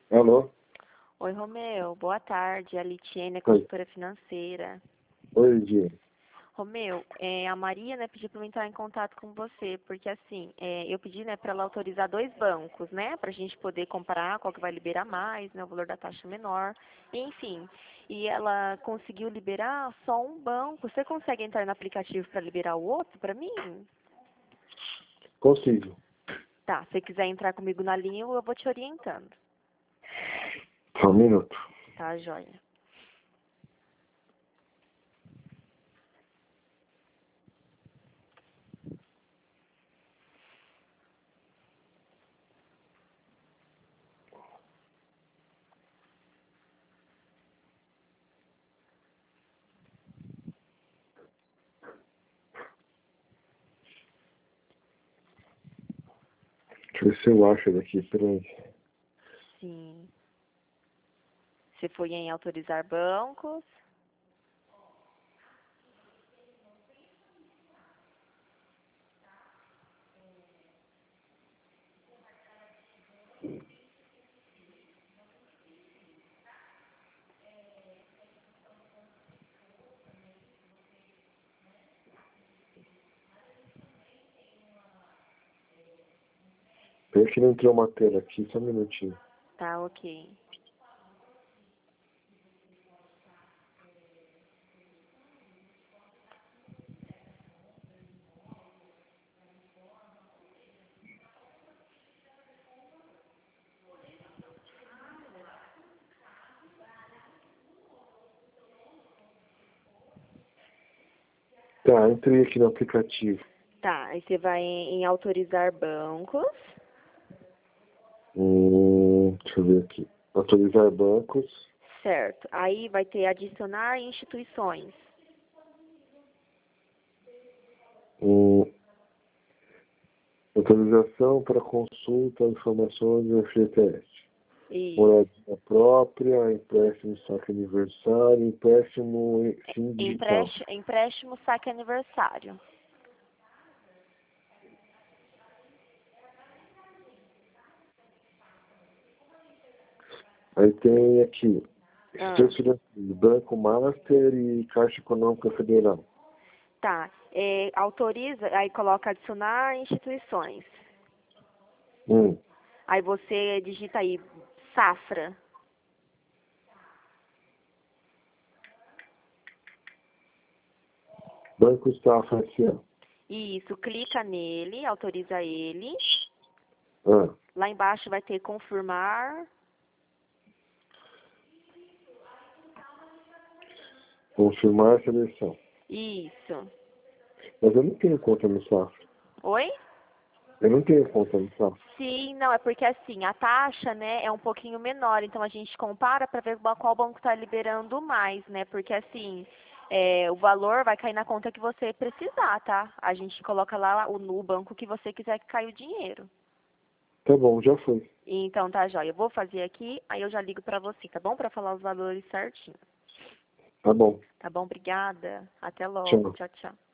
Alô? Oi, Romeu. Boa tarde. A Litiene, Oi. consultora financeira. Oi, Dia. Romeu, a Maria, né, pediu para eu entrar em contato com você, porque assim, eu pedi, né, para ela autorizar 2 bancos, né, para a gente poder comparar qual que vai liberar mais, né, o valor da taxa menor, enfim. E ela conseguiu liberar só um banco. Você consegue entrar no aplicativo para liberar o outro para mim? Consigo. Tá, se você quiser entrar comigo na linha, eu vou te orientando. Só um minuto. Tá, joia? Deixa eu ver se eu acho daqui, peraí. Sim. Você foi em autorizar bancos? Peraí que não entrou uma tela aqui, só um minutinho. Tá, ok. Tá, entrei aqui no aplicativo. Tá, aí você vai em autorizar bancos. Deixa eu ver aqui. Autorizar bancos. Certo. Aí vai ter adicionar instituições. Autorização para consulta, informações do FGTS. Isso. Moradia própria, empréstimo saque aniversário, empréstimo sim digital. Empréstimo saque aniversário. Aí tem aqui, Ah, instituições financeiras, Banco Master e Caixa Econômica Federal. tá. Autoriza, aí coloca adicionar instituições. Hum. Aí você digita aí Safra. Banco Safra S.A. Isso, clica nele, autoriza ele. Ah, Lá embaixo vai ter confirmar. confirmar a seleção. Isso. Mas eu não tenho conta no Safra. Oi? Eu não tenho conta no Safra. Sim, não, é porque assim, a taxa, né, é um pouquinho menor, então a gente compara para ver qual banco está liberando mais, né, porque assim, o valor vai cair na conta que você precisar, tá? A gente coloca lá no banco que você quiser que caia o dinheiro. Tá bom, já foi. Então tá, joia. Eu vou fazer aqui, aí eu já ligo para você, tá bom? Para falar os valores certinho. Tá bom. Tá bom? Obrigada. Até logo. Tchau. Tchau, tchau.